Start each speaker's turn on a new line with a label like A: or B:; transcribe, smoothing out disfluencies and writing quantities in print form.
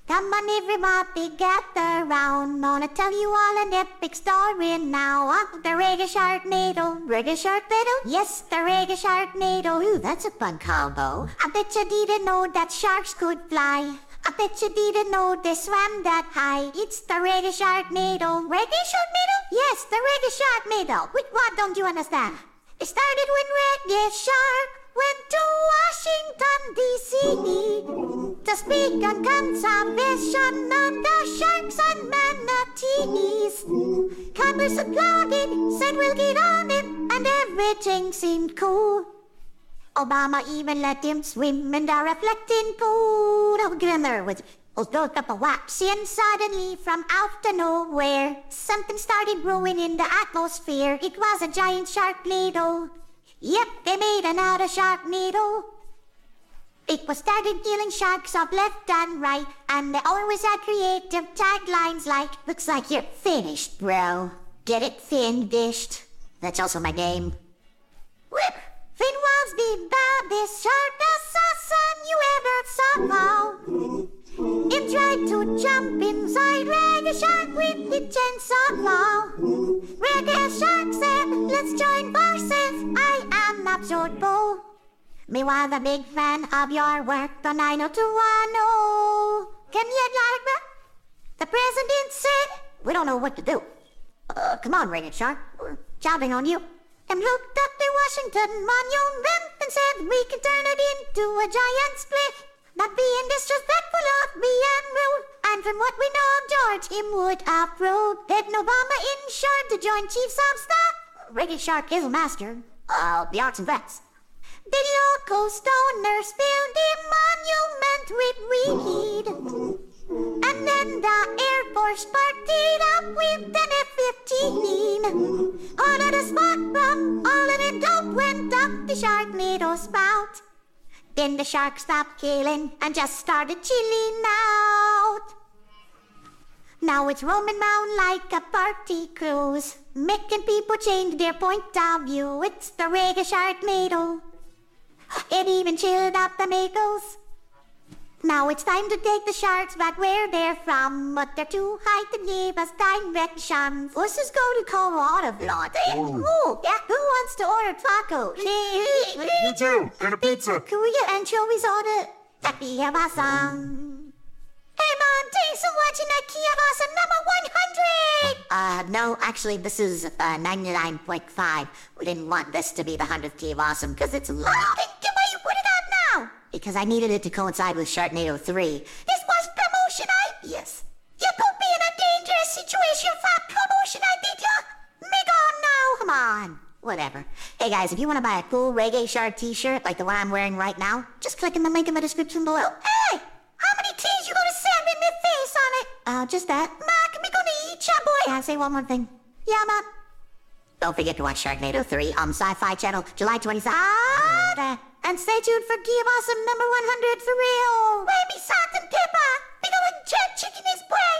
A: Come on everybody, gather round. Gonna tell you all an epic story now of the Reggae Sharknado. Reggae Sharknado? Yes, the Reggae Sharknado. Ooh, that's a fun combo. I bet you didn't know that sharks could fly. I bet you didn't know they swam that high. It's the Reggae Sharknado. Reggae Sharknado? Yes, the Reggae Sharknado. Which one don't you understand? It started when Reggae Shark went to Washington, D.C. to speak on conservation of the sharks and manatees. Congress applauded, said we'll get on it, and everything seemed cool. Obama even let him swim in the reflecting pool. Oh, Grimmer was built up a wax, and suddenly from out of nowhere, something started brewing in the atmosphere. It was a giant sharknado. Yep, they made another sharknado. It was started killing sharks off left and right, and they always had creative taglines like, "Looks like you're finished, bro. Get it finished." That's also my name. Whip! Finn was the baddest shark assassin you ever saw. He tried to jump inside Reggae Shark with the chainsaw claw. Reggae Shark said, "Let's join forces, I am Absurd Bo. Me was a big fan of your work, the 90210. Can you like that?" The president said, "We don't know what to do." Come on, Reggae Shark, we're counting on you." And looked at the Washington Monument and said, "We can turn it into a giant split. Not being disrespectful of me and rude. And from what we know of George, him would approve. Then Obama insured to join Chiefs of Staff. Reggae Shark is a master. The arts and crafts. The local stoners filled the monument with weed. And then the Air Force partied up with an F-15. All of the smoke from all of the dope went up the Sharknado spout. Then the shark stopped killing and just started chilling out. Now it's roaming round like a party cruise, making people change their point of view. It's the Reggae Sharknado. It even chilled out the Makos. Now it's time to take the sharks back where they're from, but they're too high to give us directions. Let's just go to Colorado, Blonde. Oh, yeah, who wants to order tacos?
B: Me too, and a pizza.
A: Could we get anchovies on it? That'd be awesome. Hey, Mom, thanks for watching that Kia Awesome number 100! No, actually, this is 99.5. We didn't want this to be the 100th Kia Awesome, because it's loud. Then why you put it out now? Because I needed it to coincide with Sharknado 3. This was promotion, Yes. You put me in a dangerous situation for promotion, did ya? Me gone now. Come on. Whatever. Hey guys, if you want to buy a cool Reggae Shark t-shirt like the one I'm wearing right now, just click in the link in the description below. Hey! How many T's you gonna send with me face on it? Just that. Mark, me gonna eat ya, boy. Can I say one more thing? Yeah, Mom. Don't forget to watch Sharknado 3 on Sci-Fi Channel, July 27th. And stay tuned for Give Awesome number 100 for real. Baby salt and pepper. We gonna jerk chicken his brain.